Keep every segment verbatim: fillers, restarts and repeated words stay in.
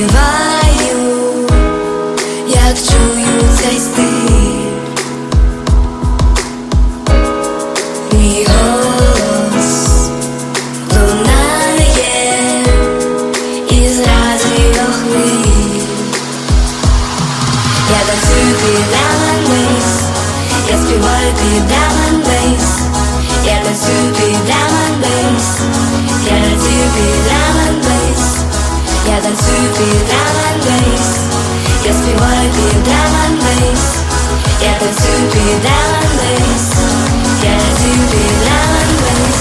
співаю, як чую цей стиль. Мій голос лунає із радіохвиль. Я танцюю під драм-н-бейс, я співаю під драм-н-бейс, я танцюю під драм-н-бейс, я радію під драм-н-бейс, я танцюю під драм-н-бейс, я співаю під драм-н-бейс, я танцюю під драм-н-бейс, я радію під драм-н-бейс.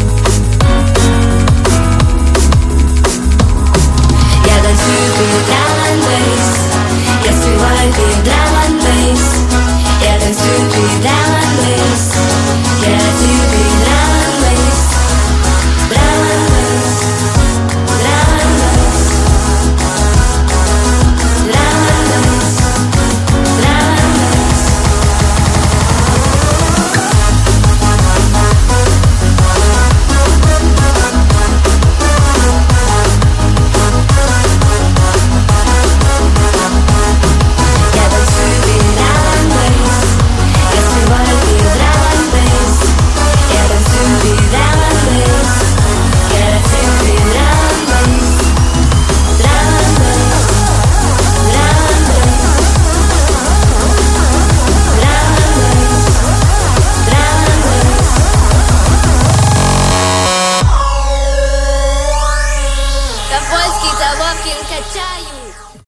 Я танцюю під драм-н-бейс,